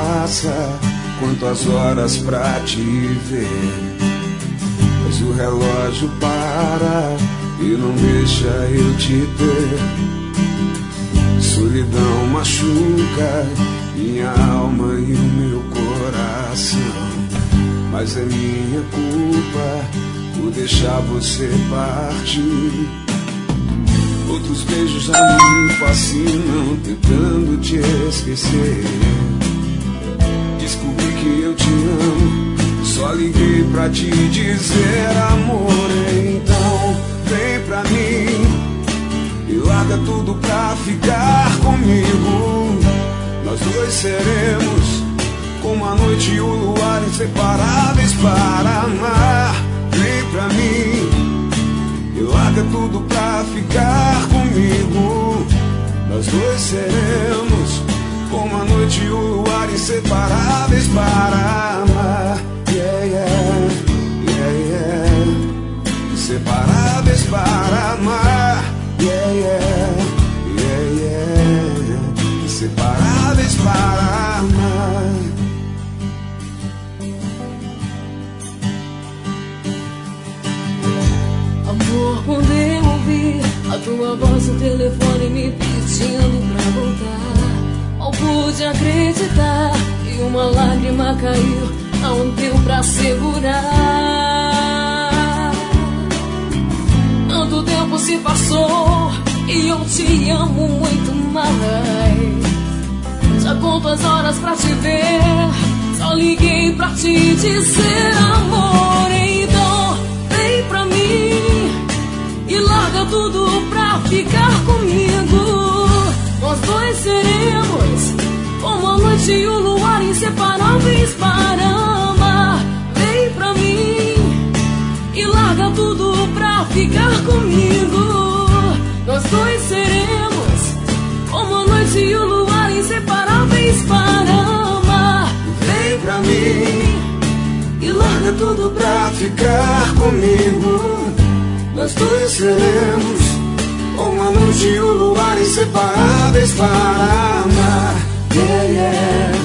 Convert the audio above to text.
passa, quantas horas pra te ver. Mas o relógio para e não deixa eu te ter. Solidão machuca minha alma e o meu coração. Mas é minha culpa por deixar você partir. Outros beijos já me fascinam, tentando te esquecer. Descobri que eu te amo, só liguei pra te dizer, amor. Então vem pra mim e larga tudo pra ficar comigo. Nós dois seremos como a noite e o luar, inseparáveis para amar. Vem pra mim e larga tudo pra ficar comigo. Nós dois seremos como a noite e o luar, inseparáveis para amar. Yeah, yeah, yeah, yeah. Inseparáveis para amar. Yeah, yeah, yeah, yeah. Inseparáveis para amar. Amor, quando eu ouvi a tua voz no telefone me pedindo pra voltar, mal pude acreditar e uma lágrima caiu, não deu pra segurar. Tanto tempo se passou e eu te amo muito mais. Já conto as horas pra te ver, só liguei pra te dizer, amor. Então vem pra mim e larga tudo pra ficar comigo. Nós dois seremos como a noite e o luar, inseparáveis para amar. Vem pra mim e larga tudo pra ficar comigo. Nós dois seremos como a noite e o luar, inseparáveis para amar. Vem pra mim e larga tudo pra ficar comigo. Nós dois seremos como a noite e o luar, inseparáveis para amar. Yeah, yeah.